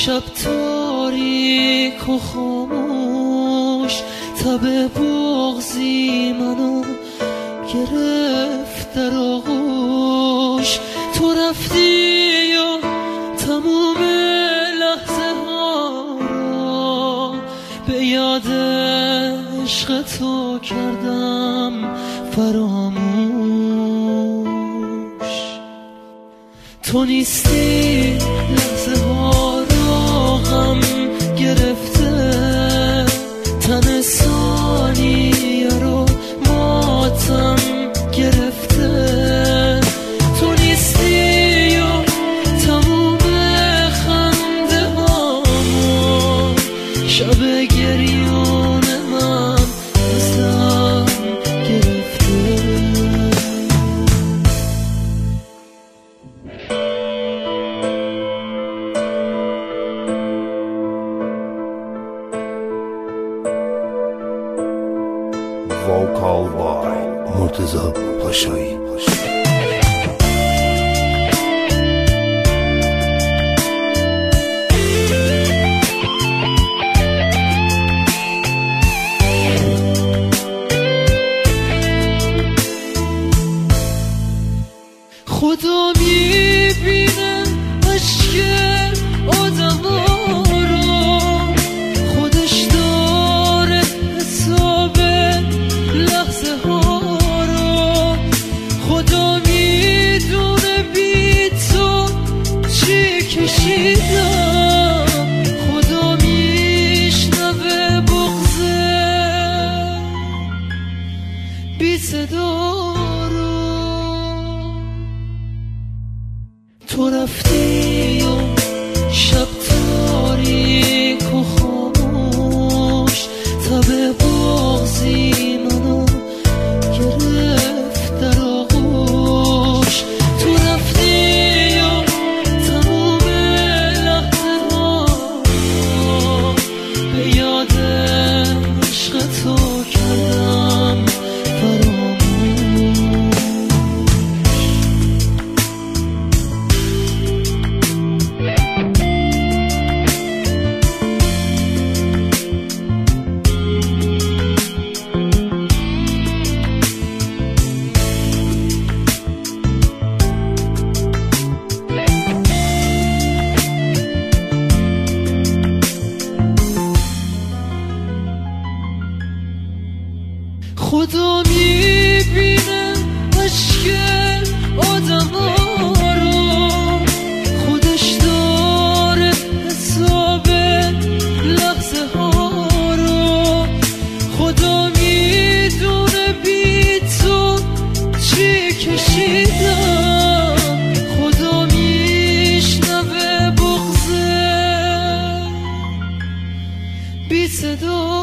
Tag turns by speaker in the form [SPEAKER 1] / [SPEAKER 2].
[SPEAKER 1] شب تاریک و خاموش، تب بغضی منو گرفت در آغوش. تو رفتی و تموم لحظه ها رو به یاد عشق تو کردم فراموش. تو نیستی لحظه ها رو غم گرفته، تن ثانیه رو ماتم گرفته. تو نیستی و تموم خنده هامون شب گریون من ازم گرفته.
[SPEAKER 2] Vocal by مرتضی پاشایی.
[SPEAKER 1] خدا میبینه عشق آدما رو، خودش داره حساب لحظه ها رو. خدا میدونه بی تو چی کشیدم، خدا میشنوه بغضه بی صدا رو. تو رفتی و شب تاریک و خاموش، تب بغضی منو گرفت در آغوش. تو رفتی و تموم لحظه ها به یاد عشق تو کردم فراموش. خدا میبینه عشق آدما رو، خودش داره حساب لحظه ها رو. خدا میدونه بی تو چی کشیدم، خدا میشنوه بغضه بی صدا